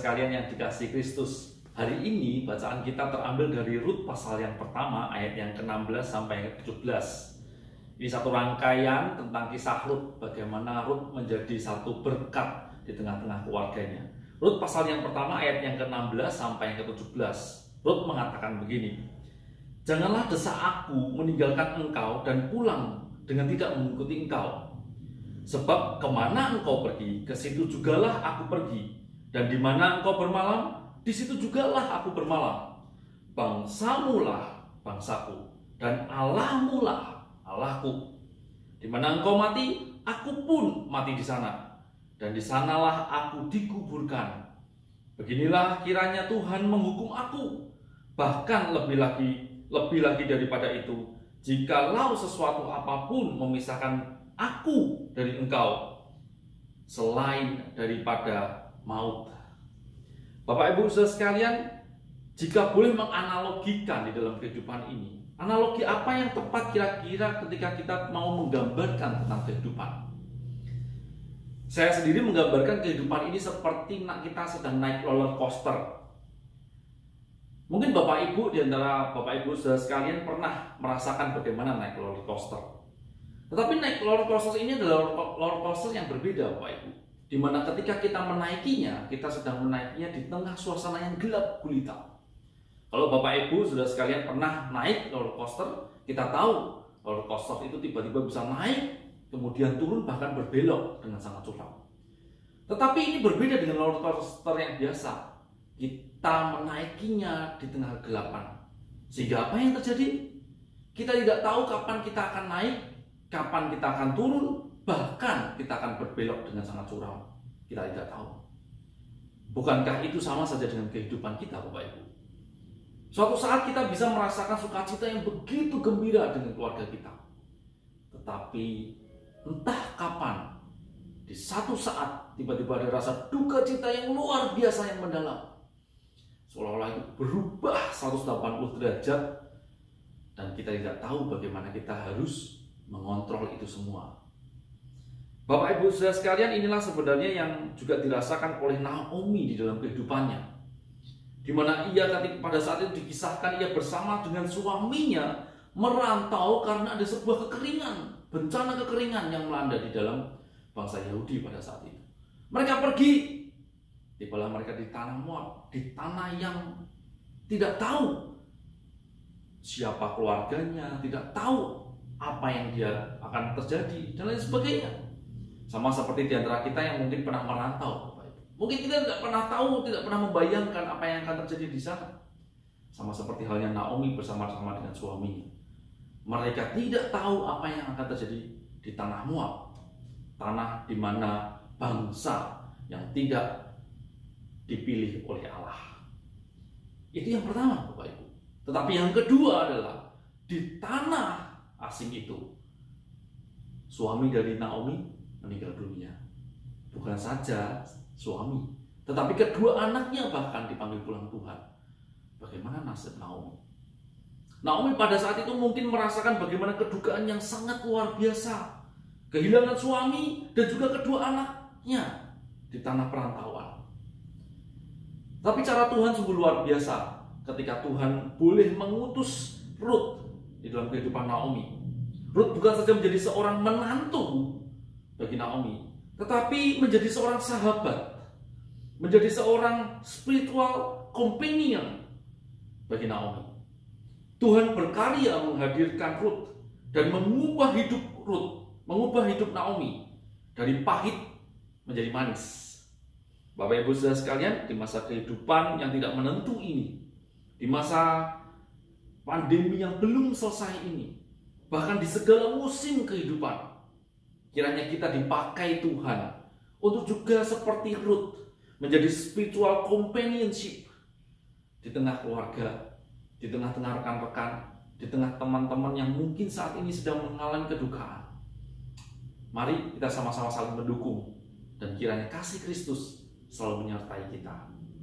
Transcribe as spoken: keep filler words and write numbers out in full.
sekalian yang dikasihi Kristus, hari ini bacaan kita terambil dari Rut pasal yang pertama ayat yang ke enam belas sampai yang ke tujuh belas. Ini satu rangkaian tentang kisah Rut, bagaimana Rut menjadi satu berkat di tengah-tengah keluarganya. Rut pasal yang pertama ayat yang ke enam belas sampai yang ke tujuh belas. Rut mengatakan begini, "Janganlah desak aku meninggalkan engkau dan pulang dengan tidak mengikuti engkau. Sebab kemana engkau pergi, ke situ jugalah aku pergi. Dan di mana engkau bermalam, di situ jugalah aku bermalam. Bangsamulah bangsaku, dan Allahmulah Allahku. Di mana engkau mati, aku pun mati di sana. Dan di sanalah aku dikuburkan. Beginilah kiranya Tuhan menghukum aku. Bahkan lebih lagi, lebih lagi daripada itu, jikalau sesuatu apapun memisahkan aku dari engkau, selain daripada maut." Bapak Ibu Saudara sekalian, jika boleh menganalogikan di dalam kehidupan ini, analogi apa yang tepat kira-kira ketika kita mau menggambarkan tentang kehidupan? Saya sendiri menggambarkan kehidupan ini seperti kita sedang naik roller coaster. Mungkin Bapak Ibu di antara Bapak Ibu Saudara sekalian pernah merasakan bagaimana naik roller coaster. Tetapi naik roller coaster ini adalah roller coaster yang berbeda, Bapak Ibu. Di mana ketika kita menaikinya, kita sedang menaikinya di tengah suasana yang gelap gulita. Kalau Bapak Ibu Saudara sekalian pernah naik roller coaster, kita tahu roller coaster itu tiba-tiba bisa naik, kemudian turun bahkan berbelok dengan sangat curam. Tetapi ini berbeda dengan roller coaster yang biasa. Kita menaikinya di tengah kegelapan. Sehingga apa yang terjadi? Kita tidak tahu kapan kita akan naik, kapan kita akan turun, bahkan kita akan berbelok dengan sangat curam. Kita tidak tahu. Bukankah itu sama saja dengan kehidupan kita, Bapak Ibu? Suatu saat kita bisa merasakan sukacita yang begitu gembira dengan keluarga kita. Tetapi entah kapan, di satu saat tiba-tiba ada rasa duka cita yang luar biasa yang mendalam. Seolah-olah itu berubah seratus delapan puluh derajat, dan kita tidak tahu bagaimana kita harus mengontrol itu semua. Bapak Ibu Saudara sekalian, inilah sebenarnya yang juga dirasakan oleh Naomi di dalam kehidupannya, di mana ia ketika pada saat itu dikisahkan ia bersama dengan suaminya merantau karena ada sebuah kekeringan, bencana kekeringan yang melanda di dalam bangsa Yahudi pada saat itu. Mereka pergi, tibalah mereka di tanah Moab, di tanah yang tidak tahu siapa keluarganya, tidak tahu apa yang dia akan terjadi dan lain sebagainya. Sama seperti di antara kita yang mungkin pernah merantau, Bapak Ibu. Mungkin kita tidak pernah tahu, tidak pernah membayangkan apa yang akan terjadi di sana. Sama seperti halnya Naomi bersama-sama dengan suaminya. Mereka tidak tahu apa yang akan terjadi di tanah Moab, tanah di mana bangsa yang tidak dipilih oleh Allah. Itu yang pertama, Bapak Ibu. Tetapi yang kedua adalah di tanah asing itu, suami dari Naomi meninggal dunia. Bukan saja suami, tetapi kedua anaknya bahkan dipanggil pulang Tuhan. Bagaimana nasib Naomi? Naomi pada saat itu mungkin merasakan bagaimana kedukaan yang sangat luar biasa. Kehilangan suami dan juga kedua anaknya di tanah perantauan. Tapi cara Tuhan sungguh luar biasa ketika Tuhan boleh mengutus Rut di dalam kehidupan Naomi. Rut bukan saja menjadi seorang menantu bagi Naomi, tetapi menjadi seorang sahabat, menjadi seorang spiritual companion bagi Naomi. Tuhan berkarya menghadirkan Rut dan mengubah hidup Rut, mengubah hidup Naomi dari pahit menjadi manis. Bapak Ibu Saudara sekalian, di masa kehidupan yang tidak menentu ini, di masa pandemi yang belum selesai ini, bahkan di segala musim kehidupan, kiranya kita dipakai Tuhan untuk juga seperti Rut menjadi spiritual companionship di tengah keluarga, di tengah-tengah rekan-rekan, di tengah teman-teman yang mungkin saat ini sedang mengalami kedukaan. Mari kita sama-sama saling mendukung dan kiranya kasih Kristus selalu menyertai kita.